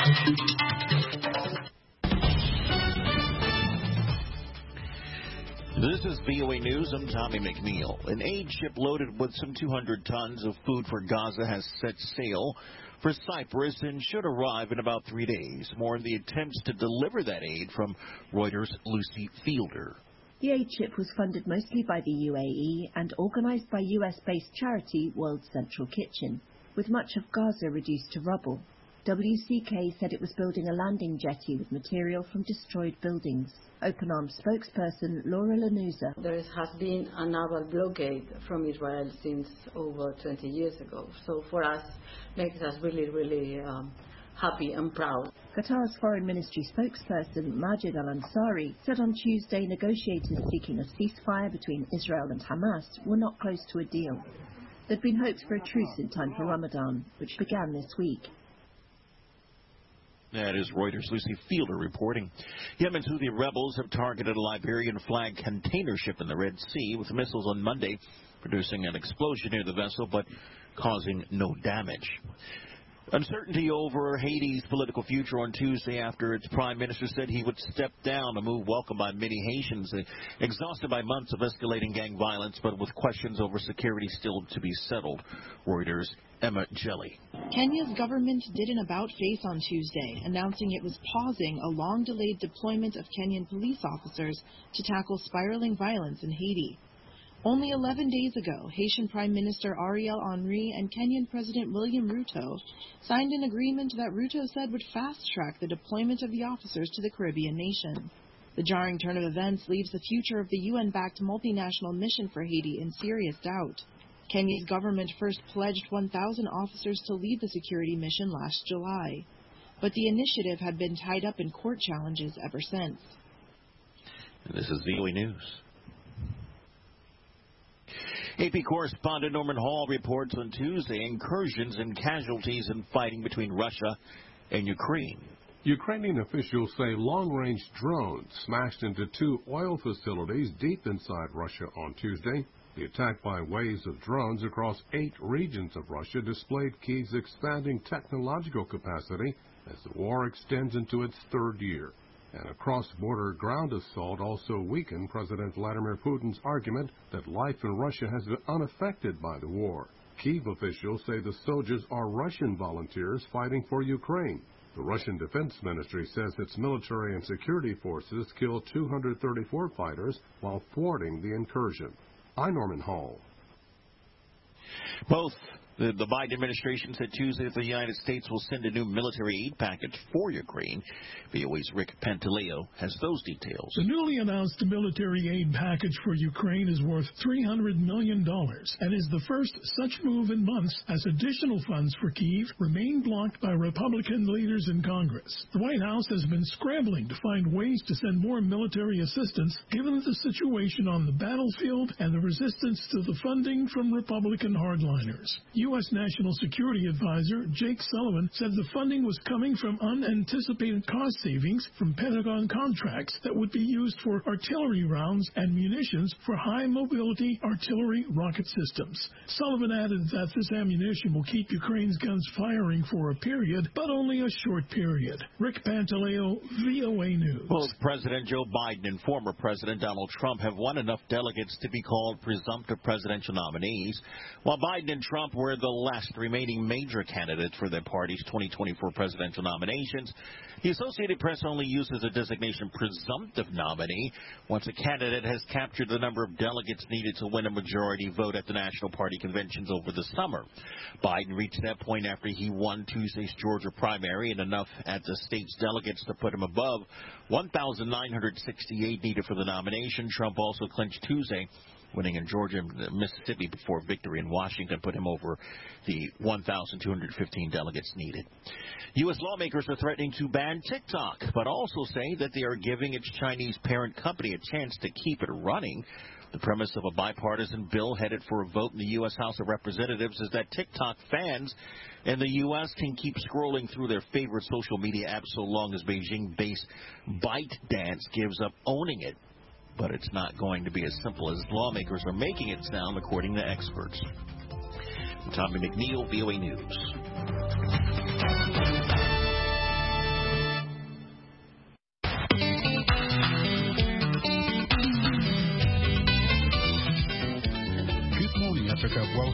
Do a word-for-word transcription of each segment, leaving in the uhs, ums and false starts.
This is V O A News. I'm Tommy McNeil. An aid ship loaded with some two hundred tons of food for Gaza has set sail for Cyprus and should arrive in about three days. More on the attempts to deliver that aid from Reuters' Lucy Fielder. The aid ship was funded mostly by the U A E and organised by U S-based charity World Central Kitchen, with much of Gaza reduced to rubble. W C K said it was building a landing jetty with material from destroyed buildings. Open Arms spokesperson Laura Lanuza. There has been a naval blockade from Israel since over twenty years ago. So for us, makes us really, really um, happy and proud. Qatar's Foreign Ministry spokesperson Majid Al-Ansari said on Tuesday negotiators seeking a ceasefire between Israel and Hamas were not close to a deal. There'd been hopes for a truce in time for Ramadan, which began this week. That is Reuters' Lucy Fielder reporting. Yemen's Houthi rebels have targeted a Liberian flag container ship in the Red Sea with missiles on Monday, producing an explosion near the vessel but causing no damage. Uncertainty over Haiti's political future on Tuesday after its prime minister said he would step down, a move welcomed by many Haitians, exhausted by months of escalating gang violence, but with questions over security still to be settled. Reuters' Emma Jelly. Kenya's government did an about-face on Tuesday, announcing it was pausing a long-delayed deployment of Kenyan police officers to tackle spiraling violence in Haiti. Only eleven days ago, Haitian Prime Minister Ariel Henry and Kenyan President William Ruto signed an agreement that Ruto said would fast-track the deployment of the officers to the Caribbean nation. The jarring turn of events leaves the future of the U N-backed multinational mission for Haiti in serious doubt. Kenya's government first pledged one thousand officers to lead the security mission last July, but the initiative had been tied up in court challenges ever since. And this is V O A News. A P correspondent Norman Hall reports on Tuesday incursions and casualties in fighting between Russia and Ukraine. Ukrainian officials say long-range drones smashed into two oil facilities deep inside Russia on Tuesday. The attack by waves of drones across eight regions of Russia displayed Kyiv's expanding technological capacity as the war extends into its third year. An across-border ground assault also weakened President Vladimir Putin's argument that life in Russia has been unaffected by the war. Kyiv officials say the soldiers are Russian volunteers fighting for Ukraine. The Russian Defense Ministry says its military and security forces killed two hundred thirty-four fighters while thwarting the incursion. I'm Norman Hall. Both the, the Biden administration said Tuesday that the United States will send a new military aid package for Ukraine. V O A's Rick Pantaleo has those details. The newly announced military aid package for Ukraine is worth three hundred million dollars and is the first such move in months as additional funds for Kyiv remain blocked by Republican leaders in Congress. The White House has been scrambling to find ways to send more military assistance given the situation on the battlefield and the resistance to the funding from Republican hardliners. U S National Security Advisor Jake Sullivan said the funding was coming from unanticipated cost savings from Pentagon contracts that would be used for artillery rounds and munitions for high-mobility artillery rocket systems. Sullivan added that this ammunition will keep Ukraine's guns firing for a period, but only a short period. Rick Pantaleo, V O A News. Both President Joe Biden and former President Donald Trump have won enough delegates to be called presumptive presidential nominees, while Biden and Trump were the last remaining major candidates for their party's twenty twenty-four presidential nominations. The Associated Press only uses the designation presumptive nominee once a candidate has captured the number of delegates needed to win a majority vote at the national party conventions over the summer. Biden reached that point after he won Tuesday's Georgia primary and enough at the state's delegates to put him above one thousand nine hundred sixty-eight needed for the nomination. Trump also clinched Tuesday, winning in Georgia and Mississippi before victory in Washington put him over the one thousand two hundred fifteen delegates needed. U S lawmakers are threatening to ban TikTok, but also say that they are giving its Chinese parent company a chance to keep it running. The premise of a bipartisan bill headed for a vote in the U S House of Representatives is that TikTok fans in the U S can keep scrolling through their favorite social media apps so long as Beijing-based ByteDance gives up owning it. But it's not going to be as simple as lawmakers are making it sound, according to experts. I'm Tommy McNeil, V O A News.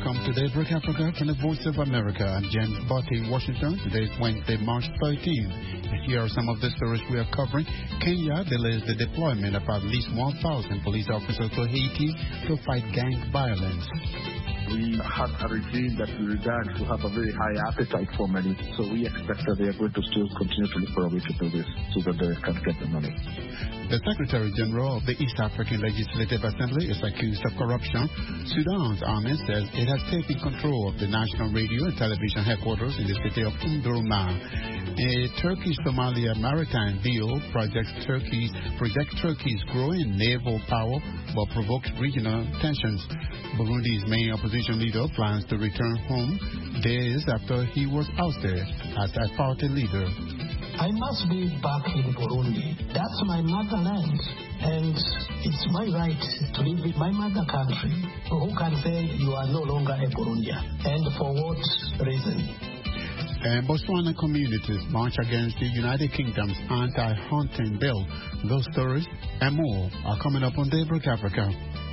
Welcome to Daybreak Africa from the Voice of America. I'm James Botti, Washington. Today is Wednesday, March thirteenth. Here are some of the stories we are covering. Kenya delays the deployment of at least one thousand police officers to Haiti to fight gang violence. We have a regime that we regard to have a very high appetite for money, so we expect that they are going to still continue to look for a way to do this so that they can get the money. The Secretary General of the East African Legislative Assembly is accused of corruption. Sudan's army says it has taken control of the national radio and television headquarters in the city of Omdurman. A Turkish-Somalia maritime deal projects Turkey's, projects Turkey's growing naval power but provokes regional tensions. Burundi's main opposition leader plans to return home days after he was ousted as a party leader. I must be back in Burundi. That's my motherland, and it's my right to live in my mother country. Who can say you are no longer a Burundian, and for what reason? And Botswana communities march against the United Kingdom's anti-hunting bill. Those stories and more are coming up on Daybreak Africa.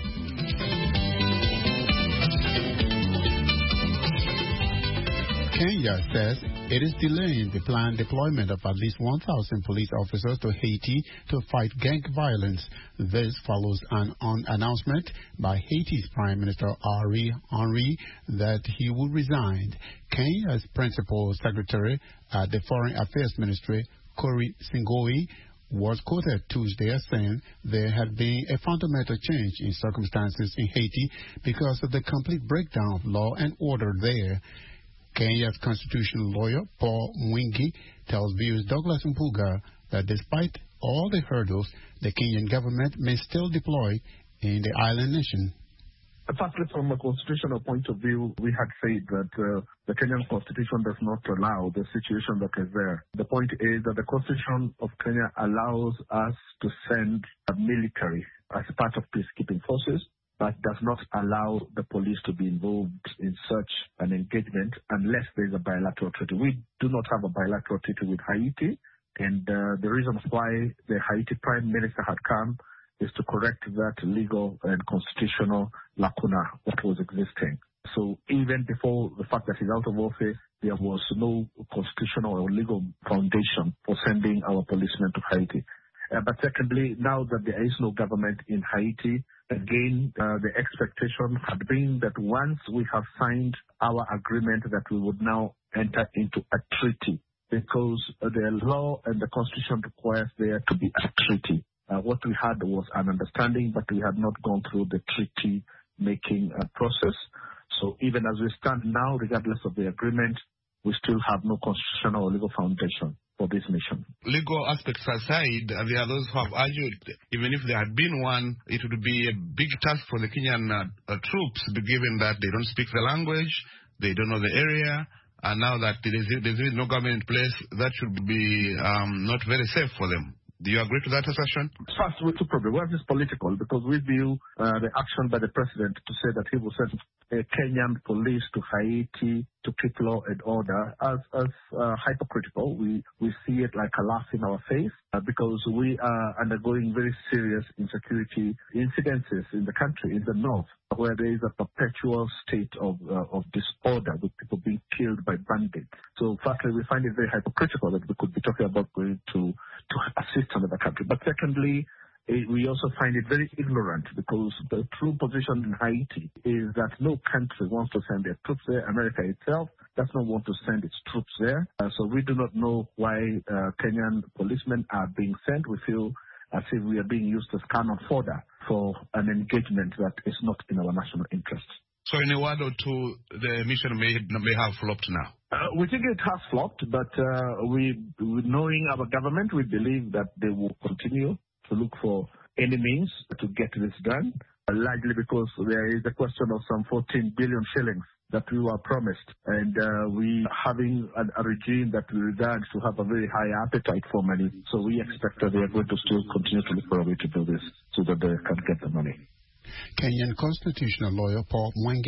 Kenya says it is delaying the planned deployment of at least one thousand police officers to Haiti to fight gang violence. This follows an on announcement by Haiti's Prime Minister Ariel Henry that he will resign. Kenya's principal secretary at the Foreign Affairs Ministry, Corey Singoi, was quoted Tuesday as saying there had been a fundamental change in circumstances in Haiti because of the complete breakdown of law and order there. Kenya's constitutional lawyer, Paul Mwingi, tells viewers Douglas Mpuga that despite all the hurdles, the Kenyan government may still deploy in the island nation. Firstly, from a constitutional point of view, we had said that uh, the Kenyan constitution does not allow the situation that is there. The point is that the constitution of Kenya allows us to send a military as part of peacekeeping forces, but does not allow the police to be involved in such an engagement unless there is a bilateral treaty. We do not have a bilateral treaty with Haiti, and uh, the reason why the Haiti Prime Minister had come is to correct that legal and constitutional lacuna that was existing. So even before the fact that he's out of office, there was no constitutional or legal foundation for sending our policemen to Haiti. Uh, but secondly, now that there is no government in Haiti, again, uh, the expectation had been that once we have signed our agreement that we would now enter into a treaty, because the law and the constitution requires there to be a treaty. Uh, what we had was an understanding, but we had not gone through the treaty-making uh, process. So even as we stand now, regardless of the agreement, we still have no constitutional or legal foundation for this mission. Legal aspects aside, there are those who have argued, even if there had been one, it would be a big task for the Kenyan uh, uh, troops, given that they don't speak the language, they don't know the area, and now that there is, there is no government in place, that should be um, not very safe for them. Do you agree to that assertion? First, with two problems. One is political, because we view uh, the action by the president to say that he will send uh, Kenyan police to Haiti to keep law and order as, as uh, hypocritical. We, we see it like a laugh in our face uh, because we are undergoing very serious insecurity incidences in the country, in the north, where there is a perpetual state of uh, of disorder with people being killed by bandits. So firstly, we find it very hypocritical that we could be talking about going to, to assist another country. But secondly, we also find it very ignorant because the true position in Haiti is that no country wants to send their troops there. America itself does not want to send its troops there. Uh, so we do not know why uh, Kenyan policemen are being sent. We feel as if we are being used as cannon fodder for an engagement that is not in our national interest. So in a word or two, the mission may, may have flopped now? Uh, we think it has flopped, but uh, we, knowing our government, we believe that they will continue to look for any means to get this done, uh, largely because there is a question of some fourteen billion shillings that we were promised, and uh, we having a, a regime that we regard to have a very high appetite for money, so we expect that they are going to still continue to look for a way to do this so that they can get the money. Kenyan constitutional lawyer Paul Mwingi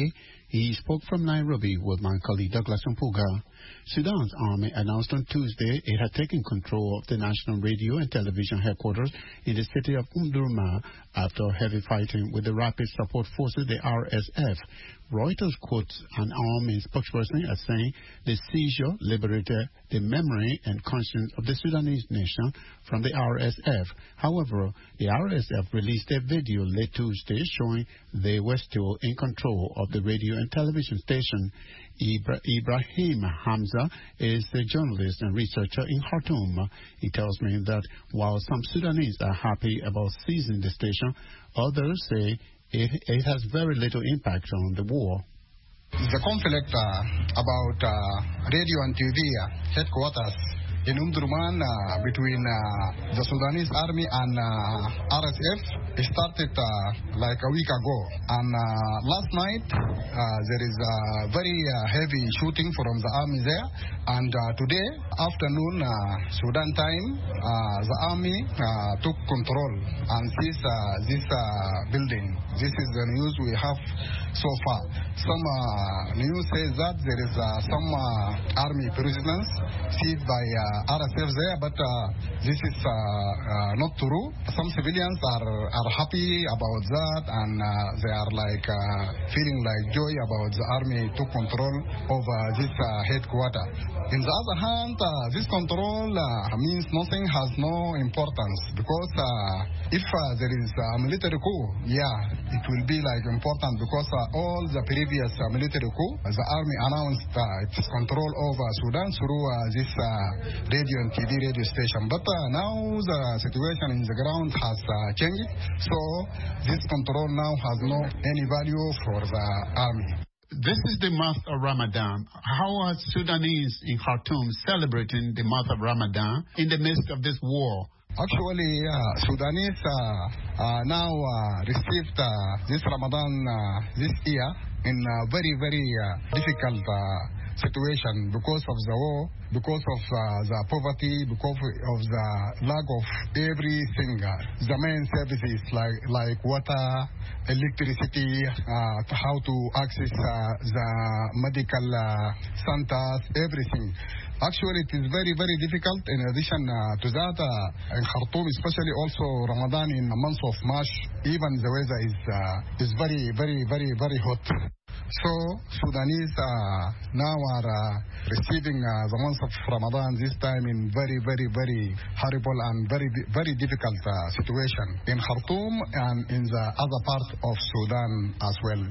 He spoke from Nairobi with my colleague Douglas Mpuga. Sudan's army announced on Tuesday it had taken control of the national radio and television headquarters in the city of Omdurman after heavy fighting with the Rapid Support Forces, the R S F. Reuters quotes an army spokesperson as saying the seizure liberated the memory and conscience of the Sudanese nation from the R S F. However, the R S F released a video late Tuesday showing they were still in control of the radio and television station. Ibra- Ibrahim Hamza is a journalist and researcher in Khartoum. He tells me that while some Sudanese are happy about seizing the station, others say it, it has very little impact on the war. The conflict uh, about uh, radio and T V uh, headquarters in Omdurman uh, between uh, the Sudanese army and uh, R S F started uh, like a week ago. And uh, last night uh, there is a very uh, heavy shooting from the army there. And uh, today afternoon, uh, Sudan time, uh, the army uh, took control and seized uh, this uh, building. This is the news we have so far. Some uh, news says that there is uh, some uh, army prisoners seized by uh, R S F there, but uh, this is uh, uh, not true. Some civilians are, are happy about that, and uh, they are like uh, feeling like joy about the army took control over this uh, headquarter. In the other hand, uh, this control uh, means nothing, has no importance, because uh, if uh, there is a military coup, yeah, it will be like important, because uh, all the previous uh, military coup, the army announced uh, its control over Sudan through uh, this uh, radio and T V radio station. But uh, now the situation in the ground has uh, changed, so this control now has no any value for the army. This is the month of Ramadan. How are Sudanese in Khartoum celebrating the month of Ramadan in the midst of this war? Actually, uh, Sudanese uh, uh, now uh, received uh, this Ramadan uh, this year in a very, very uh, difficult uh, situation because of the war, because of uh, the poverty, because of the lack of everything. Uh, the main services like, like water, electricity, uh, how to access uh, the medical uh, centers, everything. Actually, it is very, very difficult. In addition uh, to that, uh, in Khartoum, especially also Ramadan in the month of March, even the weather is uh, is very, very, very, very hot. So Sudanese uh, now are uh, receiving uh, the month of Ramadan this time in very, very, very horrible and very, very difficult uh, situation in Khartoum and in the other part of Sudan as well.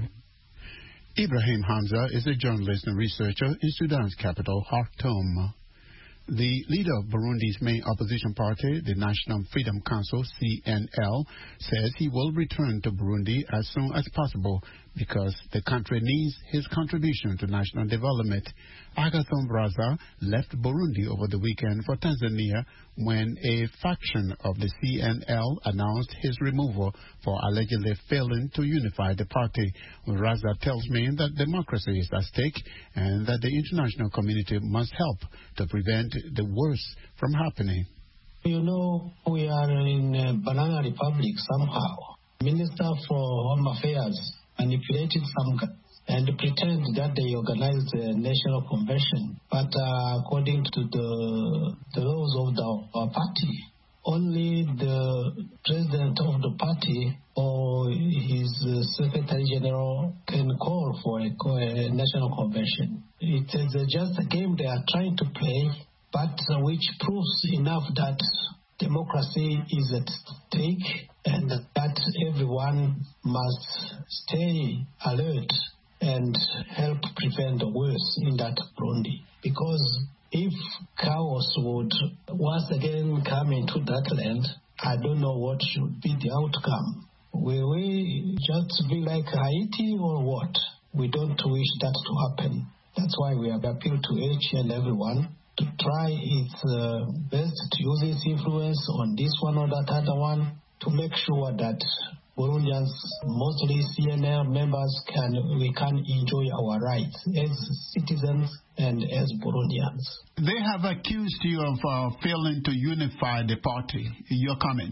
Ibrahim Hamza is a journalist and researcher in Sudan's capital, Khartoum. The leader of Burundi's main opposition party, the National Freedom Council, C N L, says he will return to Burundi as soon as possible because the country needs his contribution to national development. Agathon Brazza left Burundi over the weekend for Tanzania when a faction of the C N L announced his removal for allegedly failing to unify the party. Brazza tells me that democracy is at stake and that the international community must help to prevent the worst from happening. You know, we are in a banana republic somehow. Minister for Home Affairs manipulated some and pretend that they organized a national convention. But uh, according to the, the laws of the, our party, only the president of the party or his uh, secretary general can call for a, a national convention. It is uh, just a game they are trying to play, but uh, which proves enough that democracy is at stake and that everyone must stay alert and help prevent the worst in that Burundi. Because if chaos would once again come into that land, I don't know what should be the outcome. Will we just be like Haiti or what? We don't wish that to happen. That's why we have appealed to each and everyone to try its uh, best to use its influence on this one or that other one to make sure that Burundians, mostly C N L members, can we can enjoy our rights as citizens and as Burundians. They have accused you of uh, failing to unify the party. Your comment?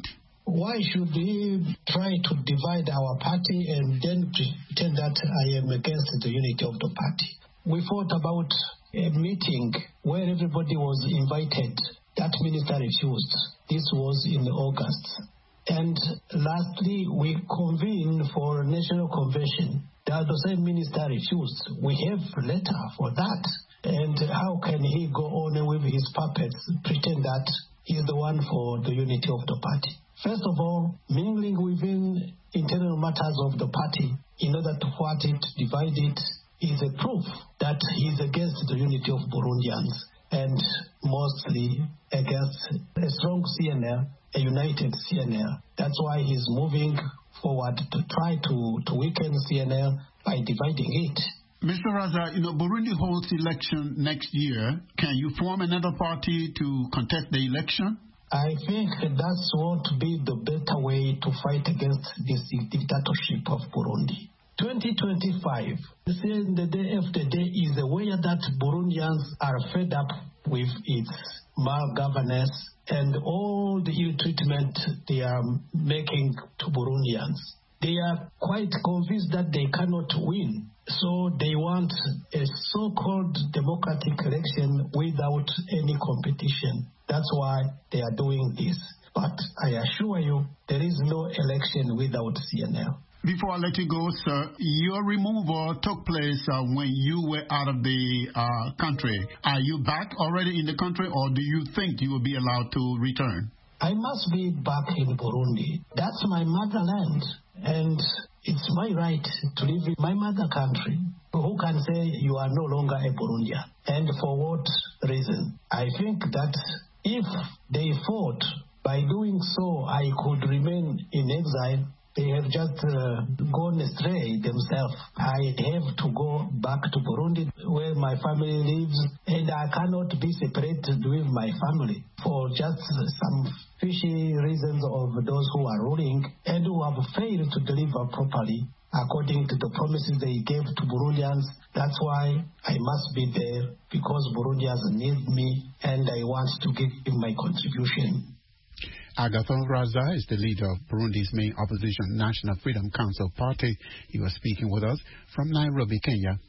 Why should he try to divide our party and then pretend that I am against the unity of the party? We fought about a meeting where everybody was invited. That minister refused. This was in August. And lastly, we convened for a national convention. The same minister refused. We have a letter for that. And how can he go on with his puppets, pretend that he's the one for the unity of the party? First of all, mingling within internal matters of the party in order to fight it, divide it, is a proof that he's against the unity of Burundians and mostly against a strong C N L, a united C N L. That's why he's moving forward to try to, to weaken C N L by dividing it. Mister Raza, you know, Burundi holds election next year. Can you form another party to contest the election? I think that's won't be the better way to fight against this dictatorship of Burundi. twenty twenty-five, saying the day after day, is a way that Burundians are fed up with its malgovernance and all the ill treatment they are making to Burundians. They are quite convinced that they cannot win. So they want a so-called democratic election without any competition. That's why they are doing this. But I assure you, there is no election without C N L. Before I let you go, sir, your removal took place uh, when you were out of the uh, country. Are you back already in the country, or do you think you will be allowed to return? I must be back in Burundi. That's my motherland, and it's my right to live in my mother country. Who can say you are no longer a Burundian? And for what reason? I think that if they fought, by doing so, I could remain in exile. They have just uh, gone astray themselves. I have to go back to Burundi where my family lives, and I cannot be separated with my family for just some fishy reasons of those who are ruling and who have failed to deliver properly according to the promises they gave to Burundians. That's why I must be there, because Burundians need me and I want to give my contribution. Agathon Raza is the leader of Burundi's main opposition, National Freedom Council Party. He was speaking with us from Nairobi, Kenya.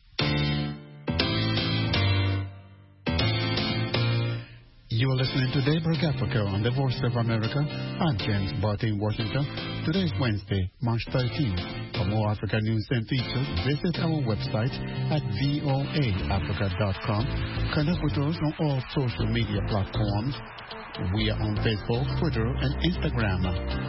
You are listening to Daybreak Africa on the Voice of America. I'm James Barty in Washington. Today is Wednesday, March thirteenth. For more Africa news and features, visit our website at voa africa dot com. Connect with us on all social media platforms. We are on Facebook, Twitter, and Instagram.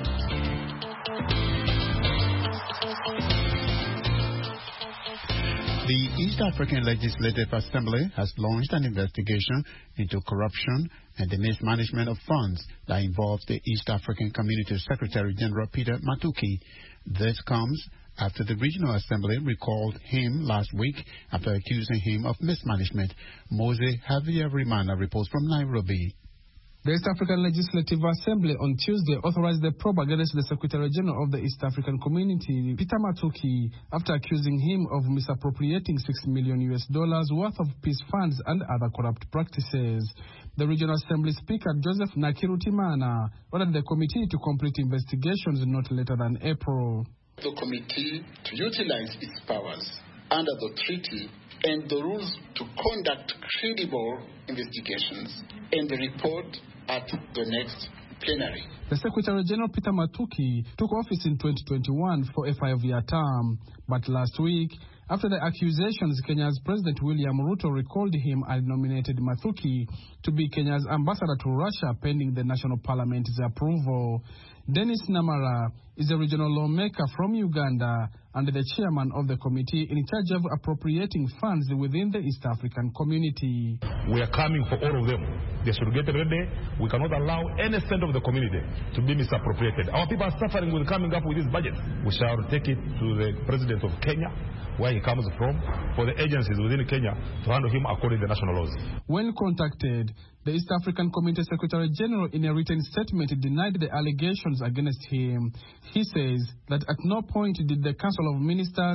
The East African Legislative Assembly has launched an investigation into corruption and the mismanagement of funds that involves the East African Community Secretary General Peter Matuki. This comes after the Regional Assembly recalled him last week after accusing him of mismanagement. Mose Javier-Rimana reports from Nairobi. The East African Legislative Assembly on Tuesday authorized the probe against the Secretary General of the East African Community, Peter Matuki, after accusing him of misappropriating six million U S dollars worth of peace funds and other corrupt practices. The Regional Assembly Speaker, Joseph Nakirutimana, ordered the committee to complete investigations not later than April. The committee to utilize its powers under the treaty and the rules to conduct credible investigations and the report at the next plenary. The Secretary General Peter Matuki took office in twenty twenty-one for a five-year term, but last week, after the accusations, Kenya's President William Ruto recalled him and nominated Matuki to be Kenya's ambassador to Russia pending the National Parliament's approval. Dennis Namara is a regional lawmaker from Uganda and the chairman of the committee in charge of appropriating funds within the East African community. We are coming for all of them. They should get ready. We cannot allow any cent of the community to be misappropriated. Our people are suffering with coming up with this budget. We shall take it to the President of Kenya, where he comes from, for the agencies within Kenya to handle him according to the national laws. When contacted, the East African Community Secretary General in a written statement denied the allegations against him. He says that at no point did the Council of Ministers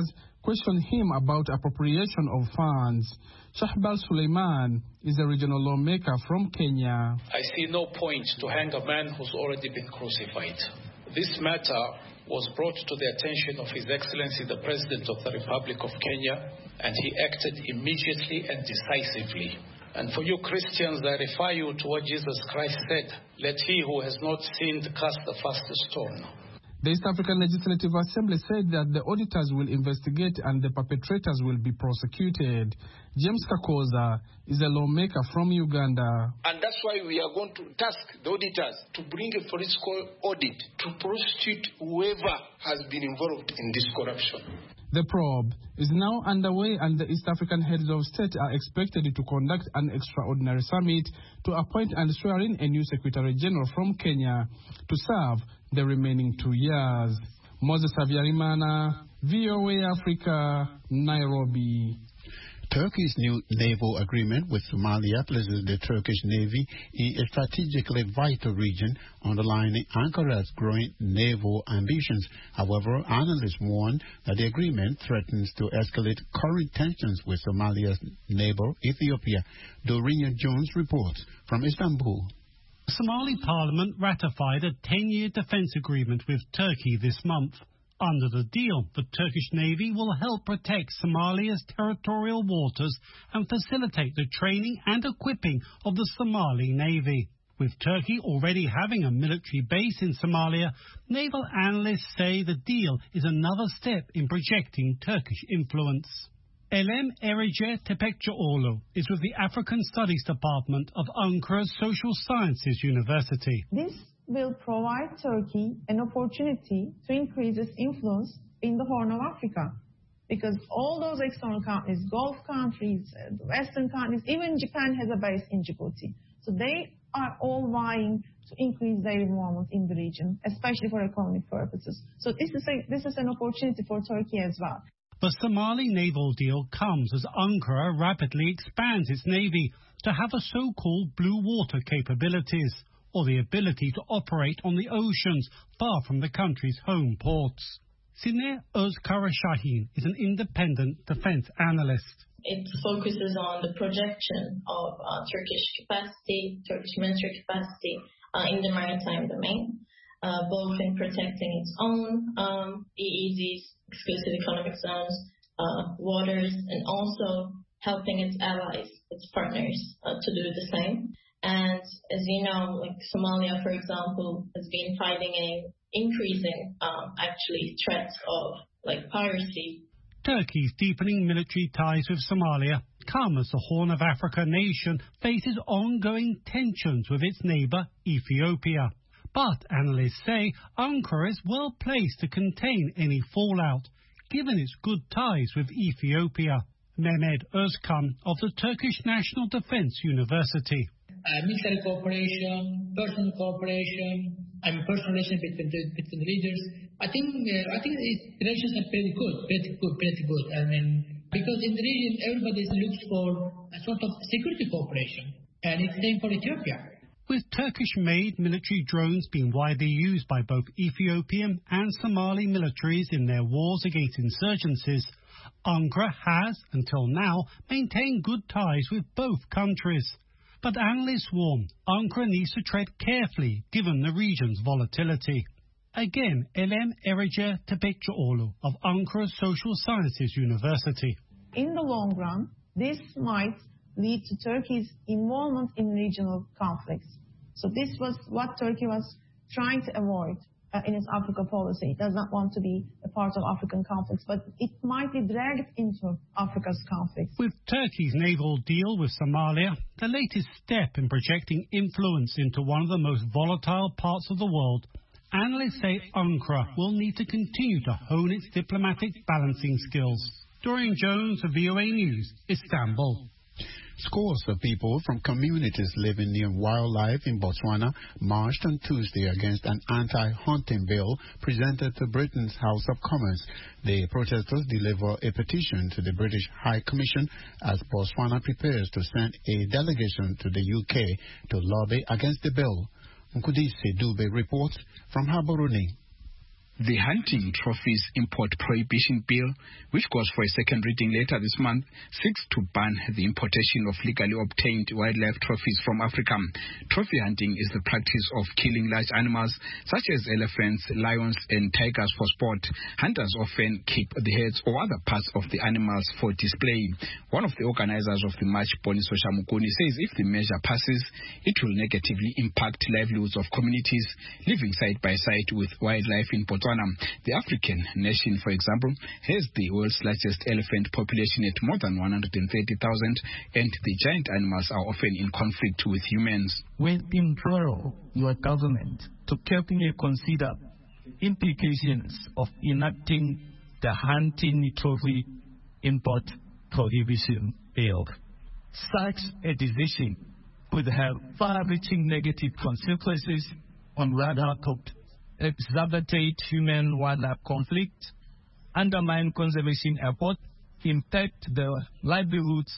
questioned him about appropriation of funds. Shahbal Suleiman is a regional lawmaker from Kenya. I see no point to hang a man who's already been crucified. This matter was brought to the attention of His Excellency the President of the Republic of Kenya, and he acted immediately and decisively. And for you Christians, I refer you to what Jesus Christ said, "Let he who has not sinned cast the first stone." The East African Legislative Assembly said that the auditors will investigate and the perpetrators will be prosecuted. James Kakoza is a lawmaker from Uganda. And that's why we are going to task the auditors to bring a forensic audit to prosecute whoever has been involved in this corruption. The probe is now underway, and the East African heads of state are expected to conduct an extraordinary summit to appoint and swear in a new Secretary General from Kenya to serve the remaining two years. Moses Avyarimana, V O A Africa, Nairobi. Turkey's new naval agreement with Somalia places the Turkish Navy in a strategically vital region, underlining Ankara's growing naval ambitions. However, analysts warn that the agreement threatens to escalate current tensions with Somalia's neighbor, Ethiopia. Dorinia Jones reports from Istanbul. Somali Parliament ratified a ten-year defence agreement with Turkey this month. Under the deal, the Turkish Navy will help protect Somalia's territorial waters and facilitate the training and equipping of the Somali Navy. With Turkey already having a military base in Somalia, naval analysts say the deal is another step in projecting Turkish influence. Elem Erece Tepekçioğlu is with the African Studies Department of Ankara's Social Sciences University. This will provide Turkey an opportunity to increase its influence in the Horn of Africa. Because all those external countries, Gulf countries, Western countries, even Japan has a base in Djibouti. So they are all vying to increase their involvement in the region, especially for economic purposes. So this is, a, this is an opportunity for Turkey as well. The Somali naval deal comes as Ankara rapidly expands its navy to have a so-called blue water capabilities, or the ability to operate on the oceans far from the country's home ports. Sine Özkarashahin is an independent defense analyst. It focuses on the projection of uh, Turkish capacity, Turkish military capacity uh, in the maritime domain, uh, both in protecting its own um, E E Zs, exclusive economic zones, uh, waters, and also helping its allies, its partners, uh, to do the same. And as you know, like Somalia, for example, has been fighting a increasing, um, actually, threats of like piracy. Turkey's deepening military ties with Somalia come as the Horn of Africa nation faces ongoing tensions with its neighbor, Ethiopia. But analysts say Ankara is well placed to contain any fallout, given its good ties with Ethiopia. Mehmet Özkan of the Turkish National Defense University. Uh, military cooperation, personal cooperation, and personal relations between the, between the leaders. I think uh, I think the relations are pretty good, pretty good, pretty good. I mean, because in the region, everybody looks for a sort of security cooperation, and it's the same for Ethiopia. With Turkish-made military drones being widely used by both Ethiopian and Somali militaries in their wars against insurgencies, Ankara has, until now, maintained good ties with both countries. But analysts warn Ankara needs to tread carefully given the region's volatility. Again, Elem Erece Tepekçioğlu of Ankara's Social Sciences University. In the long run, this might lead to Turkey's involvement in regional conflicts. So this was what Turkey was trying to avoid uh, in its Africa policy. It does not want to be a part of African conflicts, but it might be dragged into Africa's conflicts. With Turkey's naval deal with Somalia, the latest step in projecting influence into one of the most volatile parts of the world, analysts say Ankara will need to continue to hone its diplomatic balancing skills. Dorian Jones of V O A News, Istanbul. Scores of people from communities living near wildlife in Botswana marched on Tuesday against an anti-hunting bill presented to Britain's House of Commons. The protesters delivered a petition to the British High Commission as Botswana prepares to send a delegation to the U K to lobby against the bill. Nkudisi Dube reports from Gaborone. The Hunting Trophies Import Prohibition Bill, which goes for a second reading later this month, seeks to ban the importation of legally obtained wildlife trophies from Africa. Trophy hunting is the practice of killing large animals such as elephants, lions, and tigers for sport. Hunters often keep the heads or other parts of the animals for display. One of the organizers of the march, Boniso Shamukuni, says if the measure passes, it will negatively impact livelihoods of communities living side by side with wildlife in Botswana. The African nation, for example, has the world's largest elephant population at more than one hundred thirty thousand, and the giant animals are often in conflict with humans. We implore your government to carefully consider implications of enacting the Hunting Trophy Import Prohibition Bill. Such a decision could have far-reaching negative consequences on wildlife, exacerbate human-wildlife conflict, undermine conservation efforts, impact the livelihoods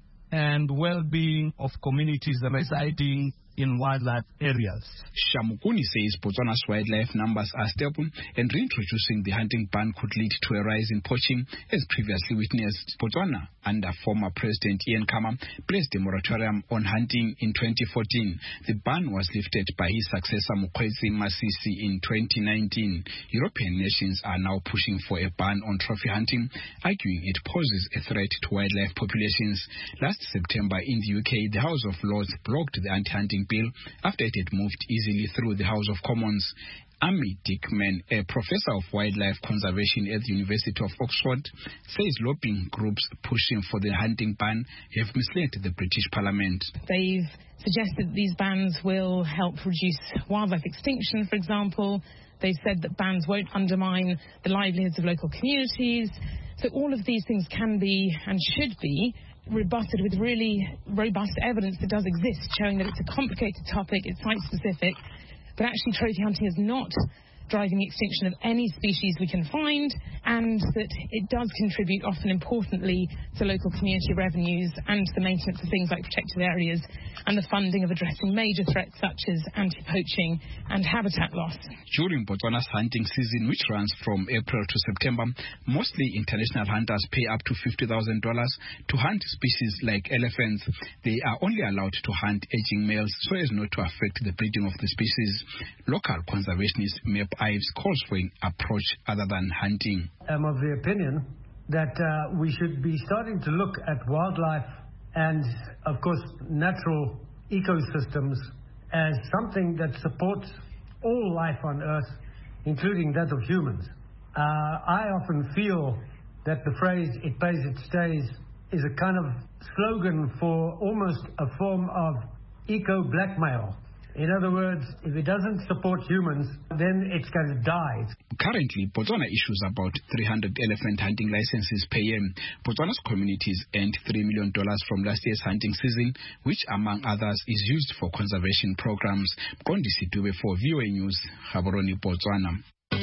and well-being of communities residing in wildlife areas. Shamukuni says Botswana's wildlife numbers are stable and reintroducing the hunting ban could lead to a rise in poaching as previously witnessed. Botswana, under former President Ian Khama, placed a moratorium on hunting in twenty fourteen. The ban was lifted by his successor Mokgweetsi Masisi in twenty nineteen. European nations are now pushing for a ban on trophy hunting, arguing it poses a threat to wildlife populations. Last September in the U K, the House of Lords blocked the anti-hunting bill after it had moved easily through the House of Commons. Amy Dickman, a professor of wildlife conservation at the University of Oxford, says lobbying groups pushing for the hunting ban have misled the British Parliament. They've suggested these bans will help reduce wildlife extinction, for example. They've said that bans won't undermine the livelihoods of local communities. So all of these things can be and should be rebutted with really robust evidence that does exist, showing that it's a complicated topic, it's site-specific, but actually trophy hunting is not driving the extinction of any species we can find, and that it does contribute, often importantly, to local community revenues and the maintenance of things like protected areas and the funding of addressing major threats such as anti-poaching and habitat loss. During Botswana's hunting season, which runs from April to September, mostly international hunters pay up to fifty thousand dollars to hunt species like elephants. They are only allowed to hunt aging males so as not to affect the breeding of the species. Local conservationist Mep Ives calls for an approach other than hunting. I'm of the opinion that uh, we should be starting to look at wildlife and, of course, natural ecosystems as something that supports all life on Earth, including that of humans. Uh, I often feel that the phrase, "it pays, it stays," is a kind of slogan for almost a form of eco-blackmail. In other words, if it doesn't support humans, then it's going to die. Currently, Botswana issues about three hundred elephant hunting licenses per year. Botswana's communities earned three million dollars from last year's hunting season, which, among others, is used for conservation programs. Kondi Sidube for V O A News, Gaborone, Botswana.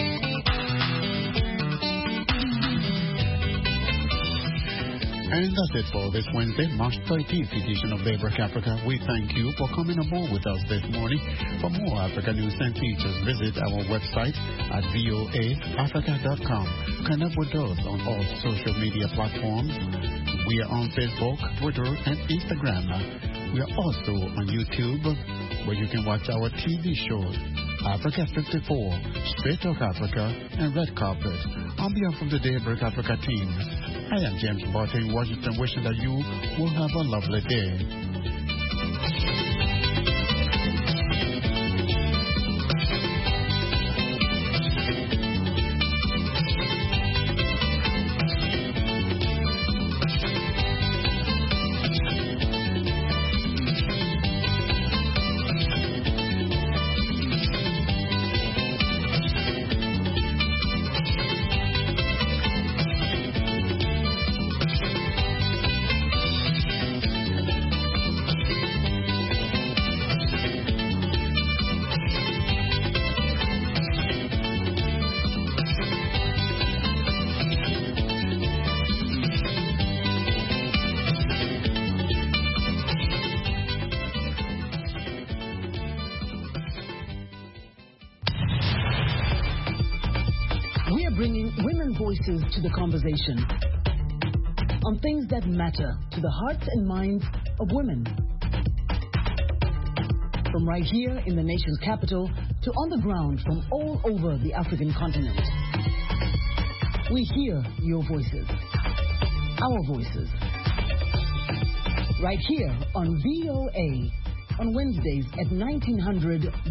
And that's it for this Wednesday, March thirteenth edition of Daybreak Africa. We thank you for coming aboard with us this morning. For more Africa news and features, visit our website at v o a africa dot com. Connect with us on all social media platforms. We are on Facebook, Twitter, and Instagram. We are also on YouTube, where you can watch our T V shows, Africa fifty-four, Straight Talk Africa, and Red Carpet. On behalf of the Daybreak Africa team, I am James Barton in Washington, wishing that you will have a lovely day. bringing women voices to the conversation on things that matter to the hearts and minds of women. From right here in the nation's capital to on the ground from all over the African continent. We hear your voices, our voices, right here on V O A on Wednesdays at nineteen hundred